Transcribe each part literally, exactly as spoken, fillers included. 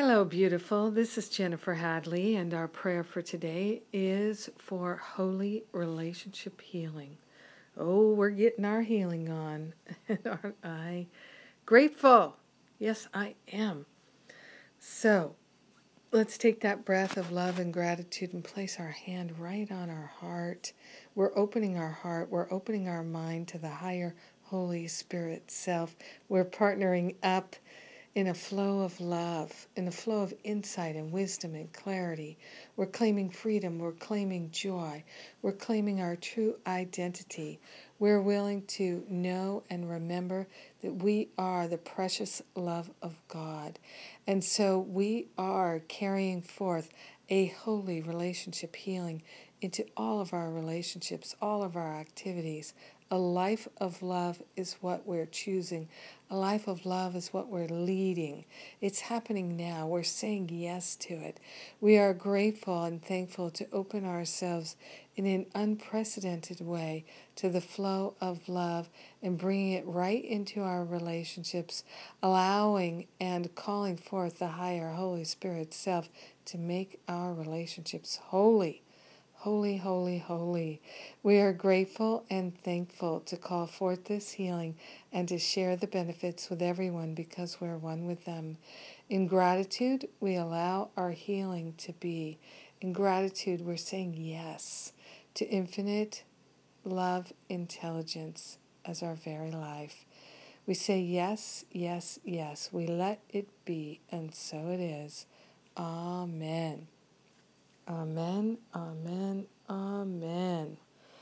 Hello, beautiful. This is Jennifer Hadley, and our prayer for today is for holy relationship healing. Oh, we're getting our healing on. And aren't I grateful? Yes, I am. So, let's take that breath of love and gratitude and place our hand right on our heart. We're opening our heart, we're opening our mind to the higher Holy Spirit self. We're partnering up in a flow of love, in a flow of insight and wisdom and clarity. We're claiming freedom, we're claiming joy, we're claiming our true identity. We're willing to know and remember that we are the precious love of God. And so we are carrying forth a holy relationship healing into all of our relationships, all of our activities. A life of love is what we're choosing. A life of love is what we're leading. It's happening now. We're saying yes to it. We are grateful and thankful to open ourselves in an unprecedented way to the flow of love and bringing it right into our relationships, allowing and calling forth the higher Holy Spirit self to make our relationships holy. Holy, holy, holy. We are grateful and thankful to call forth this healing and to share the benefits with everyone because we're one with them. In gratitude, we allow our healing to be. In gratitude, we're saying yes to infinite love intelligence as our very life. We say yes, yes, yes. We let it be, and so it is. Amen. Amen, amen, amen.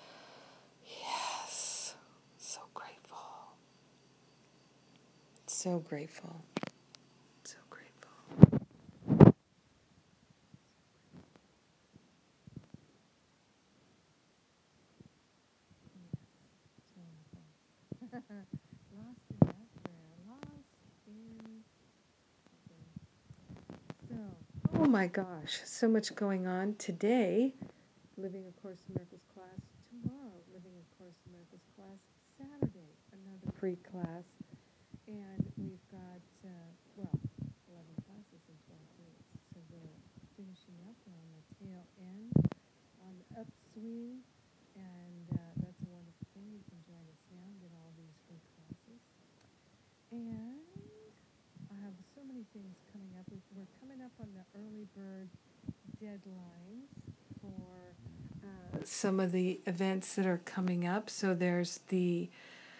Yes, so grateful. So grateful. So grateful. Yes, wonderful. Lost in that prayer. Lost in. So, oh my gosh, so much going on today. Living A Course in Miracles class tomorrow. Living A Course in Miracles class Saturday. Another free class. And we've got, uh, well, eleven classes in twelve days. So we're finishing up. We're on the tail end, on the upswing. And uh, that's a wonderful thing. You can join us now and get all these free classes. And I have so many things coming up. We're coming up on the early bird deadlines for uh, some of the events that are coming up. So there's the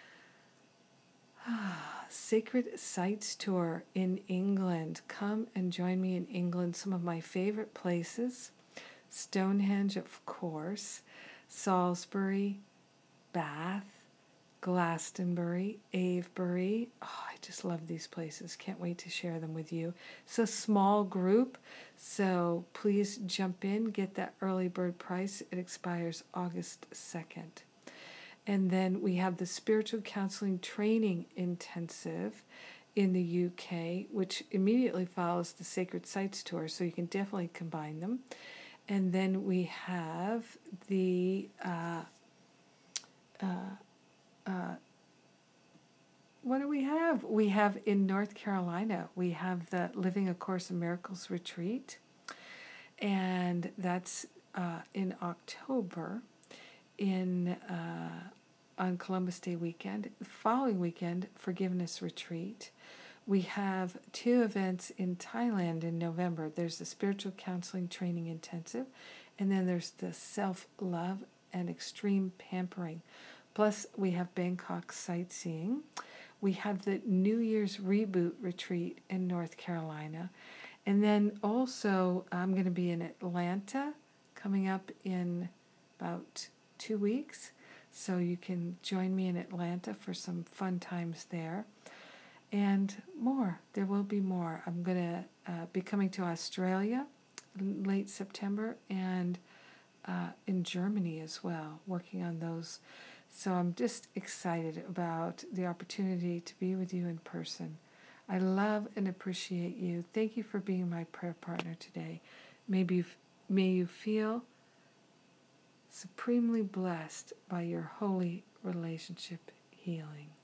Sacred Sites Tour in England. Come and join me in England. Some of my favorite places. Stonehenge, of course. Salisbury, Bath, Glastonbury, Avebury. Oh, I just love these places. Can't wait to share them with you. It's a small group, so please jump in. Get that early bird price. It expires August second. And then we have the Spiritual Counseling Training Intensive in the U K, which immediately follows the Sacred Sites Tour, so you can definitely combine them. And then we have the uh, uh, uh, what do we have? We have in North Carolina, we have the Living A Course in Miracles retreat, and that's uh, in October in uh, on Columbus Day weekend. The following weekend, Forgiveness Retreat. We have two events in Thailand in November. There's the Spiritual Counseling Training Intensive, and then there's the Self-Love and Extreme Pampering. Plus, we have Bangkok Sightseeing. We have the New Year's Reboot Retreat in North Carolina. And then also, I'm going to be in Atlanta coming up in about two weeks. So you can join me in Atlanta for some fun times there. And more. There will be more. I'm going to uh, be coming to Australia late September and uh, in Germany as well, working on those. So I'm just excited about the opportunity to be with you in person. I love and appreciate you. Thank you for being my prayer partner today. Maybe, may you feel supremely blessed by your holy relationship healing.